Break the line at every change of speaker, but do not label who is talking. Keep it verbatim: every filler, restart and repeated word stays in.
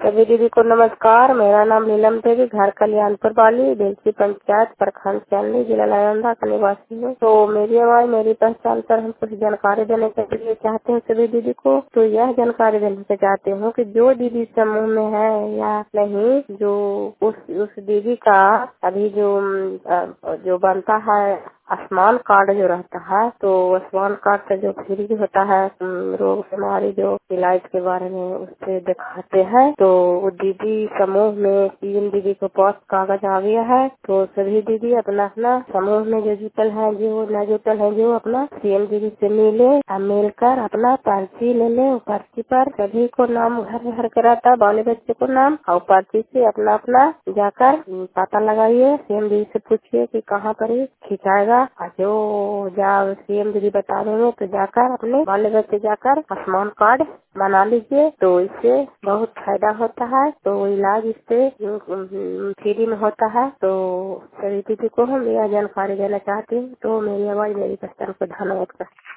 सभी दीदी को नमस्कार। मेरा नाम नीलम देवी, घर कल्याणपुर वाली, देसी पंचायत, प्रखंड चंदी, जिला नालंदा का निवासी हूँ। तो मेरी आवाज मेरी पहचान पर हम कुछ जानकारी देने के लिए चाहते हैं सभी दीदी को। तो यह जानकारी देने से चाहते हूँ कि जो दीदी समूह में है या नहीं, जो उस उस दीदी का अभी जो जो बनता है आयुष्मान कार्ड जो रहता है, तो आयुष्मान कार्ड का जो फ्री होता है रोग बीमारी जो इलाज के बारे में उससे दिखाते हैं। तो वो दीदी समूह में तीन दीदी को पास कागज आ गया है। तो सभी दीदी अपना अपना समूह में जो जुटल है, जो न जुटल है, जो अपना सीएम दीदी से मिले, मिलकर अपना पर्ची ले ले। पर्ची पर सभी को नाम घर घर के रहता है, बाले बच्चे को नाम, और पर्ची से अपना अपना जाकर पता लगाइए। सीएम दीदी से पूछिए कि कहाँ पर ही खिंचाएगा, जो जा सीएम दीदी बता देंगे तो जाकर अपने बाले बच्चे जाकर आयुष्मान कार्ड बना लीजिए। तो इससे बहुत फायदा होता है। तो इलाज इससे फ्री में होता है। तो सभी दीदी को हम यह जानकारी देना चाहती हूँ। तो मेरी आवाज मेरी पहचान को धन्यवाद।